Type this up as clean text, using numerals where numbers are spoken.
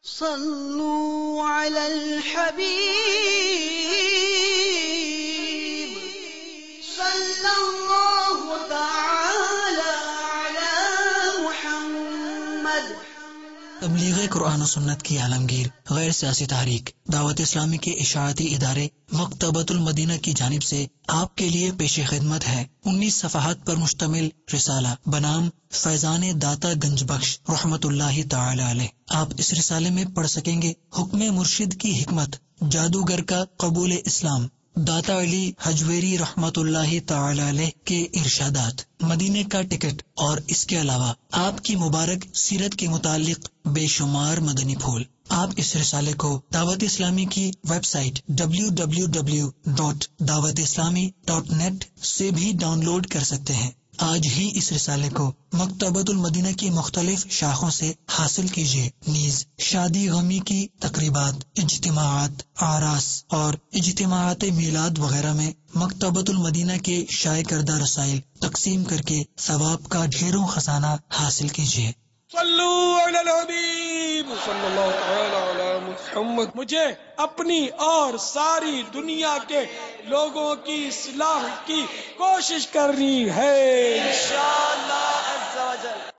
صلوا على الحبيب صلى الله تعالى على محمد. تبلیغ قرآن و سنت کی عالمگیر غیر سیاسی تحریک دعوت اسلامی کے اشاعتی ادارے مکتبۃ المدینہ کی جانب سے آپ کے لیے پیش خدمت ہے 19 صفحات پر مشتمل رسالہ بنام فیضان داتا گنج بخش رحمت اللہ تعالی علیہ. آپ اس رسالے میں پڑھ سکیں گے حکم مرشد کی حکمت، جادوگر کا قبول اسلام، داتا علی حجویری رحمت اللہ تعالی علیہ کے ارشادات، مدینے کا ٹکٹ، اور اس کے علاوہ آپ کی مبارک سیرت کے متعلق بے شمار مدنی پھول. آپ اس رسالے کو دعوت اسلامی کی ویب سائٹ www.dawatislami.net سے بھی ڈاؤن لوڈ کر سکتے ہیں. آج ہی اس رسالے کو مکتبۃ المدینہ کی مختلف شاخوں سے حاصل کیجیے. نیز شادی غمی کی تقریبات، اجتماعات، آراس اور اجتماعات میلاد وغیرہ میں مکتبۃ المدینہ کے شائع کردہ رسائل تقسیم کر کے ثواب کا ڈھیروں خزانہ حاصل کیجیے. صلو علی الحبیب صلی اللہ تعالی علی محمد. مجھے اپنی اور ساری دنیا کے لوگوں کی اصلاح کی کوشش کرنی ہے انشاءاللہ عز و جل.